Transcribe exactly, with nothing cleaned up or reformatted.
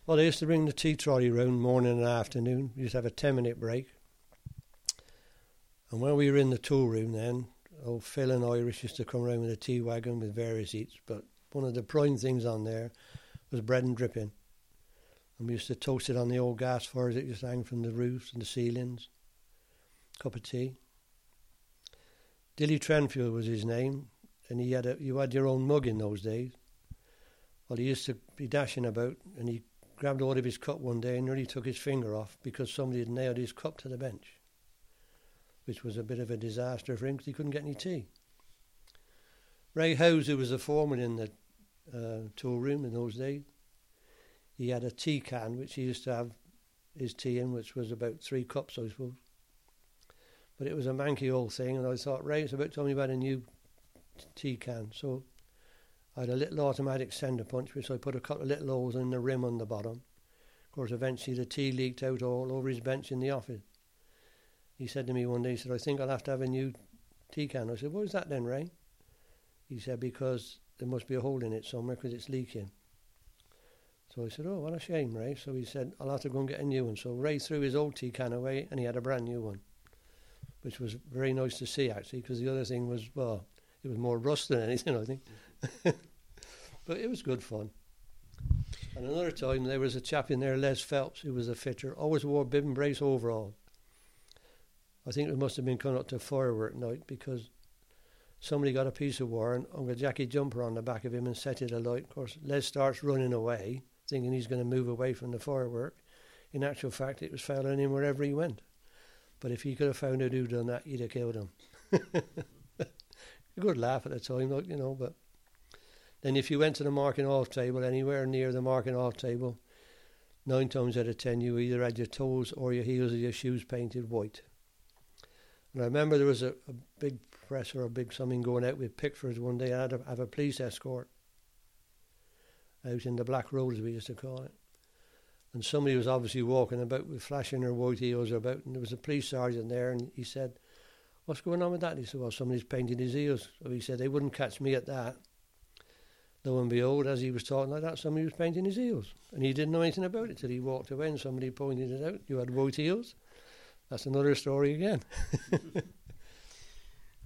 Well, they used to bring the tea trolley round morning and afternoon. We used to have a ten-minute break. And when we were in the tool room then, old Phil and Irish used to come around with a tea wagon with various eats. But one of the prime things on there was bread and dripping. And we used to toast it on the old gas fires that used to hang from the roofs and the ceilings. Cup of tea. Dilly Trenfield was his name, and he had a, you had your own mug in those days. Well, he used to be dashing about, and he grabbed hold of his cup one day and nearly took his finger off because somebody had nailed his cup to the bench, which was a bit of a disaster for him because he couldn't get any tea. Ray Howes, who was the foreman in the uh, tool room in those days, he had a tea can which he used to have his tea in, which was about three cups, I suppose. But it was a manky old thing, and I thought, Ray, it's about telling me about a new t- tea can. So I had a little automatic sender punch, which I put a couple of little holes in the rim on the bottom. Of course, eventually the tea leaked out all over his bench in the office. He said to me one day, he said, I think I'll have to have a new tea can. I said, what is that then, Ray? He said, because there must be a hole in it somewhere because it's leaking. So I said, oh, what a shame, Ray. So he said, I'll have to go and get a new one. So Ray threw his old tea can away and he had a brand new one, which was very nice to see, actually, because the other thing was, well, it was more rust than anything, I think. But it was good fun. And another time, there was a chap in there, Les Phelps, who was a fitter, always wore bib and brace overall. I think it must have been coming up to firework night because somebody got a piece of wire and Uncle Jackie jumper on the back of him and set it alight. Of course, Les starts running away, thinking he's going to move away from the firework. In actual fact, it was following him wherever he went. But if he could have found out who'd done that, he'd have killed him. A good laugh at the time, like, you know, but then if you went to the marking off table, anywhere near the marking off table, nine times out of ten you either had your toes or your heels or your shoes painted white. And I remember there was a, a big press or a big something going out with Pickfords one day. I had to have a police escort out in the Black Road, as we used to call it. And somebody was obviously walking about with flashing their white heels about, and there was a police sergeant there, and he said, what's going on with that? He said, well, somebody's painted his heels. So he said, they wouldn't catch me at that. Lo and behold, as he was talking like that, somebody was painting his heels. And he didn't know anything about it till he walked away and somebody pointed it out. You had white heels? That's another story again.